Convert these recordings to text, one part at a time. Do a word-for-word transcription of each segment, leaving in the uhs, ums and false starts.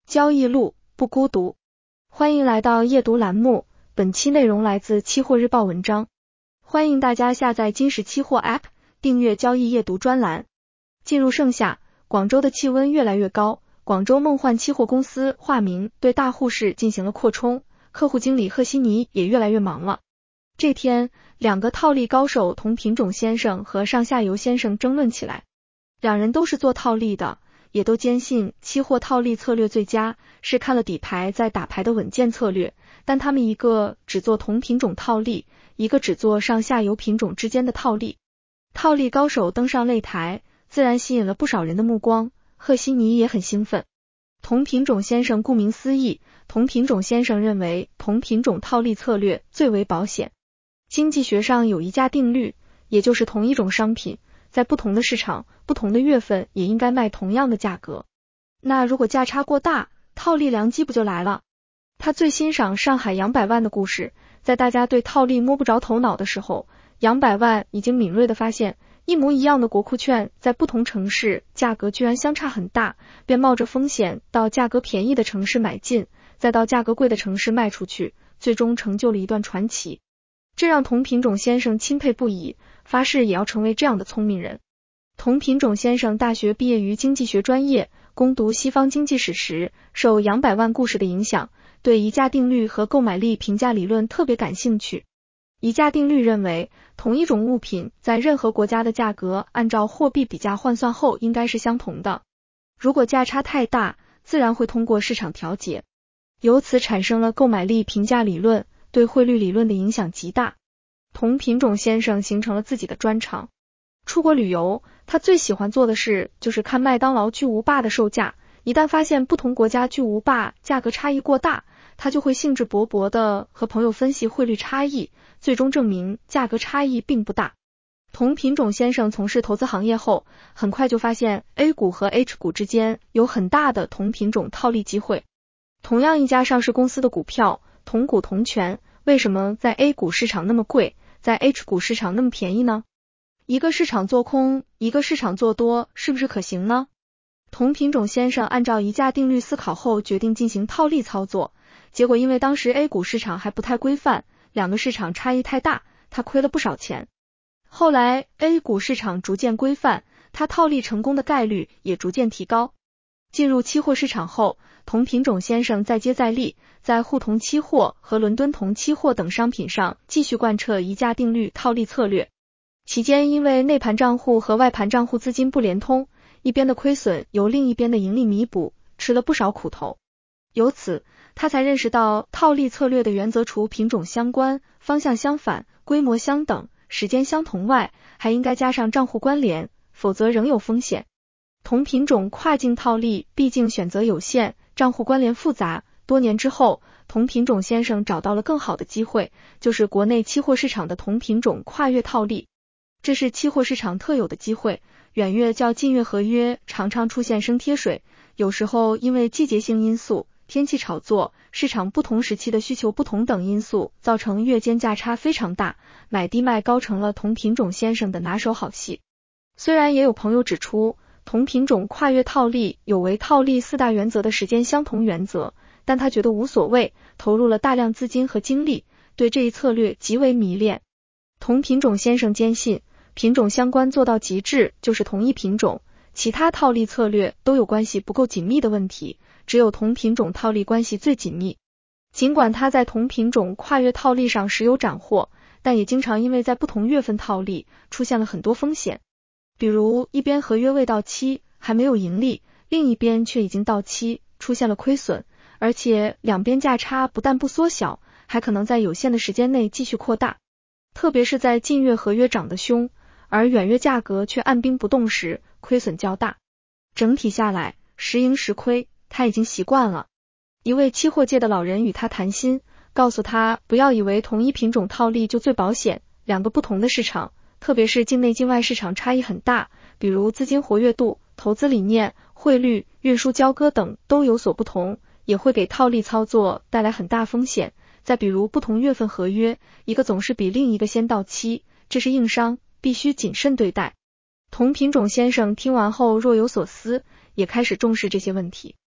交易路不孤独，欢迎来到夜读栏目，本期内容来自期货日报文章。欢迎大家下载金石期货 App， 订阅交易夜读专栏。进入盛夏，广州的气温越来越高，广州梦幻期货公司化名对大户室进行了扩充，客户经理贺西尼也越来越忙了。这天，两个套利高手同品种先生和上下游先生争论起来。两人都是做套利的，也都坚信期货套利策略最佳，是看了底牌再打牌的稳健策略，但他们一个只做同品种套利，一个只做上下游品种之间的套利。套利高手登上擂台，自然吸引了不少人的目光，贺西尼也很兴奋。同品种先生顾名思义，同品种先生认为同品种套利策略最为保险。经济学上有一价定律，也就是同一种商品在不同的市场、不同的月份也应该卖同样的价格。那如果价差过大，套利良机不就来了？他最欣赏上海杨百万的故事，在大家对套利摸不着头脑的时候，杨百万已经敏锐地发现，一模一样的国库券在不同城市价格居然相差很大，便冒着风险到价格便宜的城市买进，再到价格贵的城市卖出去，最终成就了一段传奇。这让同品种先生钦佩不已，发誓也要成为这样的聪明人。同品种先生大学毕业于经济学专业，攻读西方经济史时，受杨百万故事的影响，对宜价定律和购买力评价理论特别感兴趣。宜价定律认为，同一种物品在任何国家的价格按照货币比价换算后应该是相同的，如果价差太大，自然会通过市场调节，由此产生了购买力评价理论，对汇率理论的影响极大。同品种先生形成了自己的专长。出国旅游，他最喜欢做的事就是看麦当劳巨无霸的售价，一旦发现不同国家巨无霸价格差异过大，他就会兴致勃勃地和朋友分析汇率差异，最终证明价格差异并不大。同品种先生从事投资行业后，很快就发现 A 股和 H 股之间有很大的同品种套利机会。同样一家上市公司的股票，同股同权，为什么在 A 股市场那么贵，在 H 股市场那么便宜呢？一个市场做空，一个市场做多，是不是可行呢？同品种先生按照宜价定律思考后，决定进行套利操作，结果因为当时 A 股市场还不太规范，两个市场差异太大，他亏了不少钱。后来 A 股市场逐渐规范，他套利成功的概率也逐渐提高。进入期货市场后，同品种先生再接再厉，在沪铜期货和伦敦铜期货等商品上继续贯彻宜价定律套利策略。期间因为内盘账户和外盘账户资金不连通，一边的亏损由另一边的盈利弥补，吃了不少苦头。由此，他才认识到套利策略的原则除品种相关、方向相反、规模相等、时间相同外，还应该加上账户关联，否则仍有风险。同品种跨境套利毕竟选择有限，账户关联复杂，多年之后，同品种先生找到了更好的机会，就是国内期货市场的同品种跨越套利。这是期货市场特有的机会，远月较近月合约常常出现升贴水，有时候因为季节性因素、天气炒作、市场不同时期的需求不同等因素，造成月间价差非常大，买低卖高成了同品种先生的拿手好戏。虽然也有朋友指出，同品种跨越套利有违套利四大原则的时间相同原则，但他觉得无所谓，投入了大量资金和精力，对这一策略极为迷恋。同品种先生坚信，品种相关做到极致就是同一品种，其他套利策略都有关系不够紧密的问题，只有同品种套利关系最紧密。尽管他在同品种跨越套利上时有斩获，但也经常因为在不同月份套利出现了很多风险。比如一边合约未到期还没有盈利，另一边却已经到期出现了亏损，而且两边价差不但不缩小，还可能在有限的时间内继续扩大。特别是在近月合约涨得凶，而远月价格却按兵不动时，亏损较大。整体下来，时赢时亏，他已经习惯了。一位期货界的老人与他谈心，告诉他不要以为同一品种套利就最保险，两个不同的市场，特别是境内境外市场差异很大，比如资金活跃度、投资理念、汇率、运输交割等都有所不同，也会给套利操作带来很大风险。再比如不同月份合约，一个总是比另一个先到期，这是硬伤，必须谨慎对待。同品种先生听完后若有所思，也开始重视这些问题。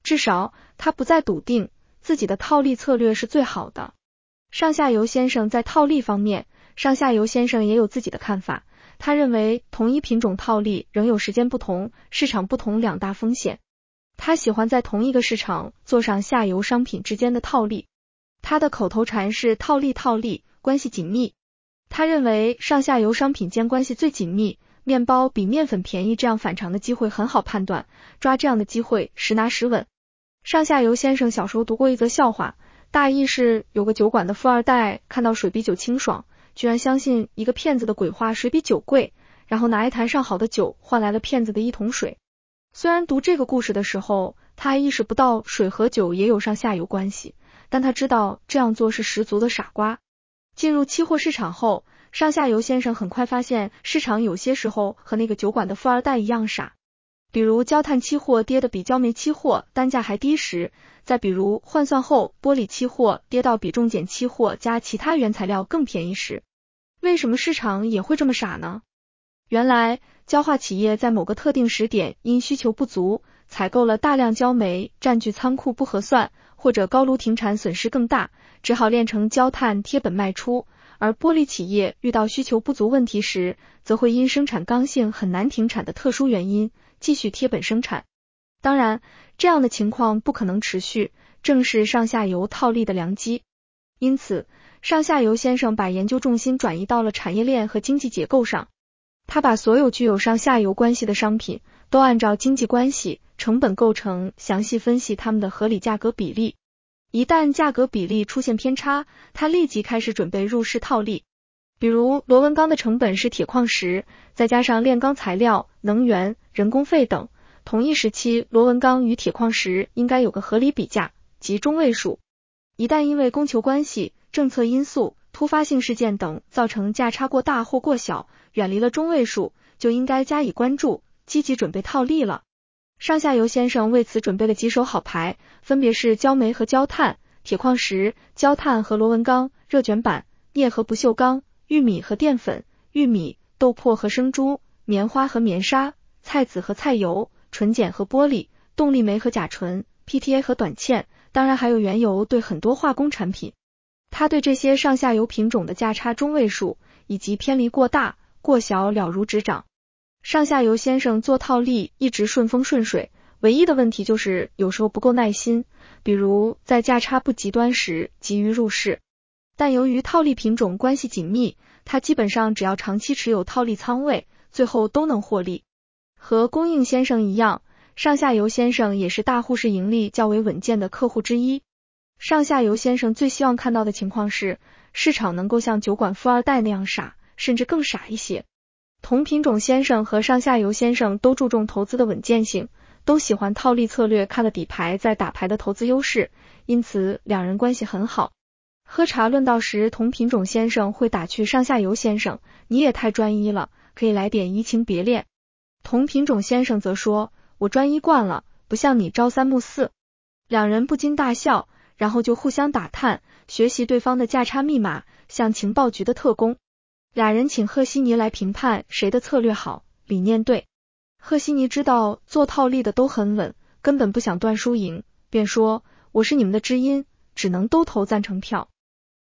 至少他不再笃定自己的套利策略是最好的。上下游先生在套利方面，上下游先生也有自己的看法。他认为同一品种套利仍有时间不同、市场不同两大风险。他喜欢在同一个市场做上下游商品之间的套利。他的口头禅是套利套利，关系紧密。他认为上下游商品间关系最紧密，面包比面粉便宜这样反常的机会很好判断，抓这样的机会实拿实稳。上下游先生小时候读过一则笑话，大意是有个酒馆的富二代看到水比酒清爽，居然相信一个骗子的鬼话水比酒贵，然后拿一坛上好的酒换来了骗子的一桶水。虽然读这个故事的时候他还意识不到水和酒也有上下游关系，但他知道这样做是十足的傻瓜。进入期货市场后，上下游先生很快发现市场有些时候和那个酒馆的富二代一样傻。比如焦炭期货跌得比焦煤期货单价还低时，再比如换算后玻璃期货跌到比重碱期货加其他原材料更便宜时。为什么市场也会这么傻呢？原来焦化企业在某个特定时点因需求不足，采购了大量焦煤，占据仓库不合算，或者高炉停产损失更大，只好炼成焦炭贴本卖出。而玻璃企业遇到需求不足问题时，则会因生产刚性很难停产的特殊原因继续贴本生产。当然，这样的情况不可能持续，正是上下游套利的良机。因此，上下游先生把研究重心转移到了产业链和经济结构上。他把所有具有上下游关系的商品都按照经济关系、成本构成详细分析它们的合理价格比例。一旦价格比例出现偏差，他立即开始准备入市套利。比如螺纹钢的成本是铁矿石，再加上炼钢材料、能源、人工费等，同一时期螺纹钢与铁矿石应该有个合理比价，即中位数。一旦因为供求关系、政策因素、突发性事件等造成价差过大或过小，远离了中位数，就应该加以关注，积极准备套利了。上下游先生为此准备了几手好牌，分别是焦煤和焦炭、铁矿石、焦炭和螺纹钢、热卷板、镍和不锈钢、玉米和淀粉、玉米、豆粕和生猪、棉花和棉纱、菜籽和菜油、纯碱和玻璃、动力煤和甲醇、P T A 和短纤，当然还有原油对很多化工产品。他对这些上下游品种的价差中位数以及偏离过大、过小了如指掌。上下游先生做套利一直顺风顺水，唯一的问题就是有时候不够耐心，比如在价差不极端时急于入市。但由于套利品种关系紧密，他基本上只要长期持有套利仓位，最后都能获利。和供应先生一样，上下游先生也是大户式盈利较为稳健的客户之一。上下游先生最希望看到的情况是，市场能够像酒馆富二代那样傻，甚至更傻一些。同品种先生和上下游先生都注重投资的稳健性，都喜欢套利策略看了底牌再打牌的投资优势，因此两人关系很好。喝茶论道时，同品种先生会打趣上下游先生，你也太专一了，可以来点移情别恋。同品种先生则说，我专一惯了，不像你朝三暮四。两人不禁大笑，然后就互相打探，学习对方的价差密码，像情报局的特工。俩人请赫西尼来评判谁的策略好，理念对。赫西尼知道做套利的都很稳，根本不想断输赢，便说，我是你们的知音，只能都投赞成票。